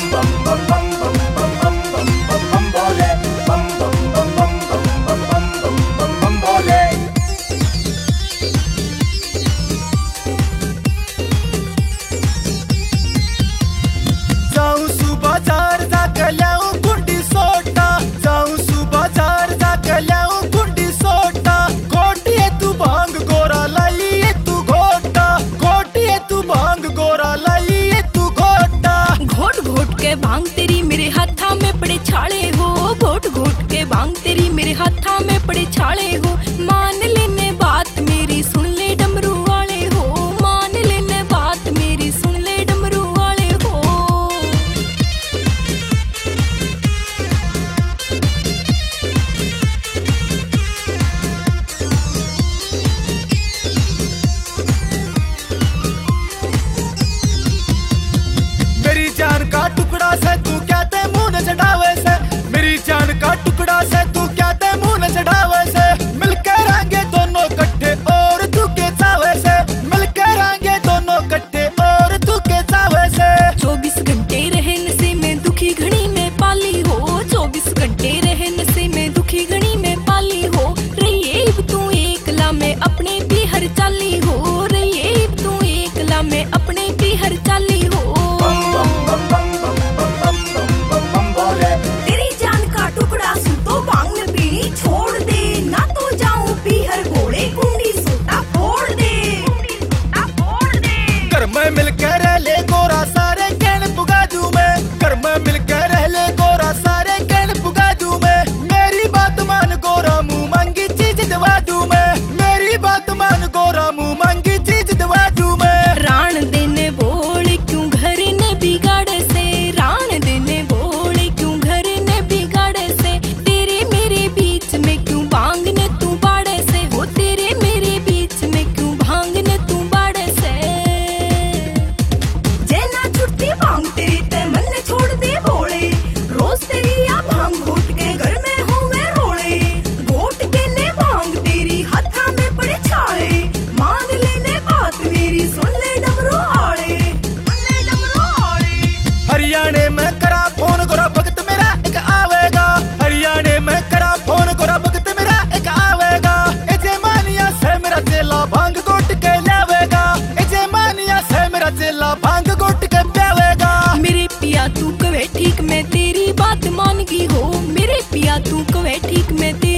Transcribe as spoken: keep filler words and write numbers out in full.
भांग तेरी मेरे हाथा में पड़े छाले हो, घोट घोट के भांग तेरी मेरे हाथा में पड़े छाले हो। मान लेने बात मेरी सुन ले डमरू वाले हो, मान लेने बात मेरी सुन ले डमरू वाले हो। मेरी जान का टुकड़ा से तू क्या ते मुंह न चढ़ावे से, मेरी जान का टुकड़ा से तू क्या ते मुंह न चढ़ावे से। मिलकर रहेंगे दोनों कट्ठे और तू के चावे से, मिलकर रहेंगे दोनों कट्ठे और तू के चावे से। चौबीस घंटे रहे नशे में दुखी घड़ी में पाली हो, चौबीस घंटे रहे नशे में दुखी घड़ी में पाली हो। रहिए तू एकला में अपने भी हर चाली हो, रहिए तू एकला में अपने भी हर चाली हो। तेरी जान का टुकड़ा सु तो भांग में पीनी छोड़ दे, ना तो जाऊं पीहर घोड़े कुंडी सूटा फोड़ दे, कुंडी सूटा फोड़ दे। घर में मिलकर रह ले गोरा सारे कहन पुगा दूं मैं, घर में मिलकर रह ले गोरा सारे कहन पुगा दूं मैं। मेरी बात मान गोरा मुंह मांगी चीज दवा दूं मैं, मेरी बात मान गोरा मुंह मांगी चीज दवा दूं मैं। राण देने बोल क्यों घर ने बिगाड़े से, राण देने बोल क्यों घर ने बिगाड़े से। तेरे मेरे बीच में क्यों भांग ने तू बाड़े से हो, तेरे मेरे बीच में क्यों भांग ने तू बाड़े से। जेना छुट्टी भांग तेरी ते मन ने छोड़ दे भोले, रोज तेरी या भांग घोट के घर में होवे रोले। घोट के ले भांग तेरी हाथा में पड़े छाले, मान लेने बात मेरी सुन ले डमरू आले, सुन ले डमरू आले। हरियाणे में करा फोन गोरा भगत मेरा एक आवेगा, हरियाणे में करा फोन गोरा भगत मेरा एक आवेगा। ए जमानिया से मेरा चेला भांग गोट के लावेगा, ए जमानिया से मेरा चेला भांग गोट के प्यावेगा। मेरे पिया तू कवे ठीक मैं तेरी बात मान गई हो, मेरे पिया तू कवे ठीक मैं तेरी